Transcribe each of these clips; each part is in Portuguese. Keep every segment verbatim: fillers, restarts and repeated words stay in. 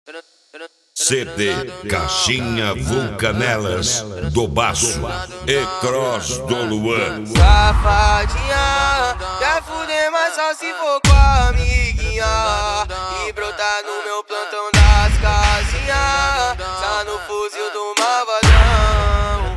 C D Caixinha Vulcanelas do Baço e Cross do Luan. Safadinha, quer fuder, mas só se for com a amiguinha. E brotar no meu plantão das casinhas, tá no fuzil do malvadão,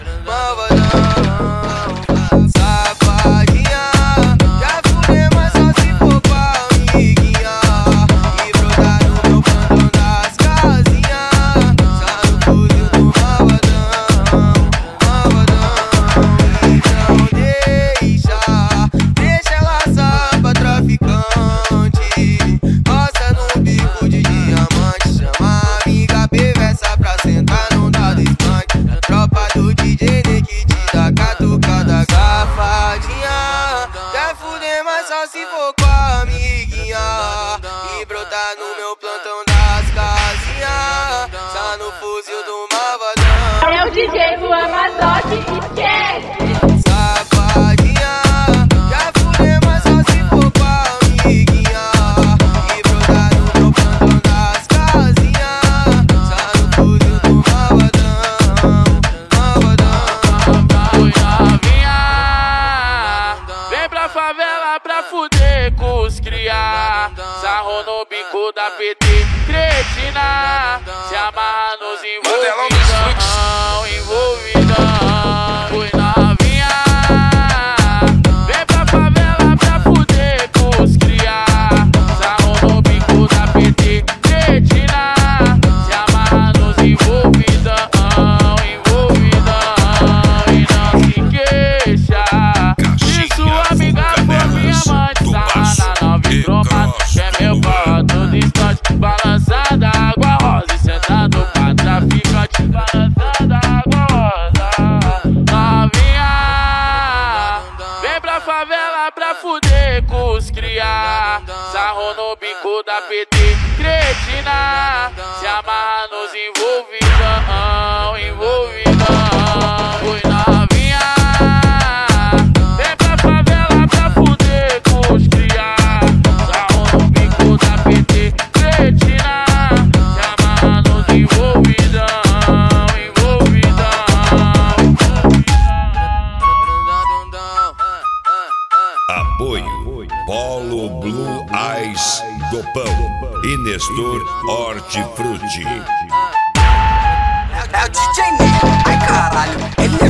malvadão. Safadinha, quer fuder, mas só se for com a amiguinha. E brotar no meu plantão das casinhas, tá no fuzil do malvadão, malvadão. Então deixa, deixa ela assar pra traficante. Roça no bico de diamante, chama a amiga perversa pra sentar no dado escante. A tropa do D J nem que te dá catucada. Safadinha, quer fuder, mas só se for com a amiguinha. E brotar no meu plantão das casinhas, tá no fuzil do malvadão. É o D J Luan Mazotti, esquece! Safadinha, quer fuder, mas só se for com a amiguinha. E brotar no meu plantão das casinhas, tá no fuzil do malvadão, malvadão. Oi novinha, vem pra favela pra fuder com os cria. Sarro no bico da P T, cretina. Se amarra nos envolvidão, envolvidão. Oi novinha, vem pra favela pra fuder com os cria. Sarro no bico da P T, cretina. Se amarra nos envolvidão, envolvidão. E não se queixa, se sua amiga for minha mãe, sarra na nova cromada. Quer meu pau todo instante, balançada água rosa. E sentado pra traficante, balançada água rosa. Novinha, vem pra favela pra fuder com os cria. Sarro no bico da P T, cretina. Se amarra nos envolvidão, envolvidão. Oi novinha, vem pra favela pra fuder com os cria. Sarro no bico da P T, cretina. Se amarra nos envolvidão, envolvidão. Apoio Polo Blue Eyes do Pão e Nestor Hortifruti. É o D J Nero, ai caralho, ele